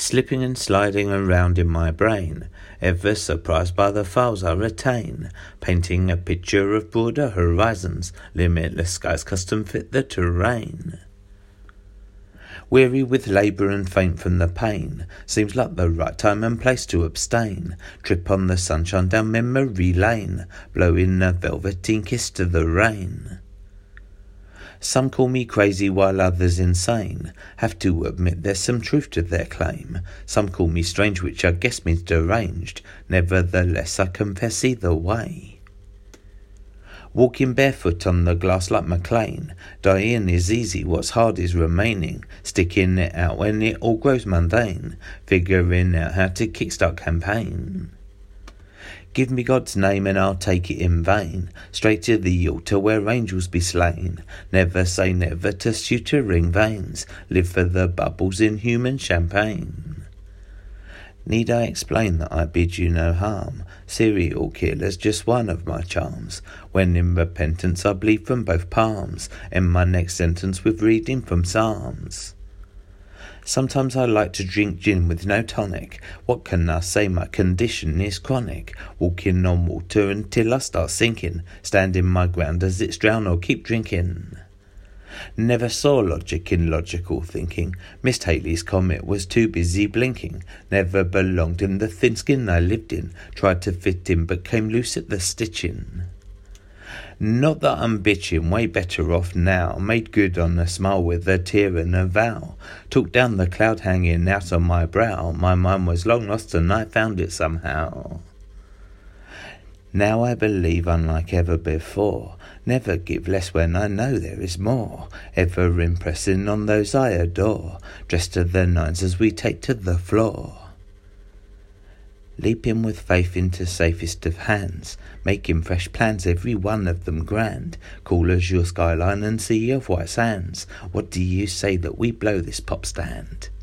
slipping and sliding around in my brain, ever surprised by the files I retain, painting a picture of broader horizons, limitless skies custom fit the terrain. Weary with labour and faint from the pain, seems like the right time and place to abstain, trip on the sunshine down memory lane, blowing a velveteen kiss to the rain. Some call me crazy while others insane, have to admit there's some truth to their claim. Some call me strange, which I guess means deranged, nevertheless I confess either way. Walking barefoot on the glass like McLean, dying is easy, what's hard is remaining, sticking it out when it all grows mundane, figuring out how to kickstart campaign. Give me God's name and I'll take it in vain, straight to the altar where angels be slain. Never say never to suturing veins, live for the bubbles in human champagne. Need I explain that I bid you no harm? Serial killer's just one of my charms. When in repentance I bleed from both palms, end my next sentence with reading from Psalms. Sometimes I like to drink gin with no tonic. What can I say, my condition is chronic. Walking on water until I start sinking, standing my ground as it's drown or keep drinking. Never saw logic in logical thinking. Missed Halley's Comet, was too busy blinking. Never belonged in the thin skin I lived in. Tried to fit in but came loose at the stitching. Not that I'm bitching, way better off now. Made good on a smile with a tear and a vow. Took down the cloud hanging out on my brow. My mind was long lost and I found it somehow. Now I believe unlike ever before. Never give less when I know there is more. Ever impressing on those I adore. Dressed to the nines as we take to the floor. Leaping with faith into safest of hands, making fresh plans, every one of them grand. Cool as your skyline and sea of white sands. What do you say that we blow this pop stand?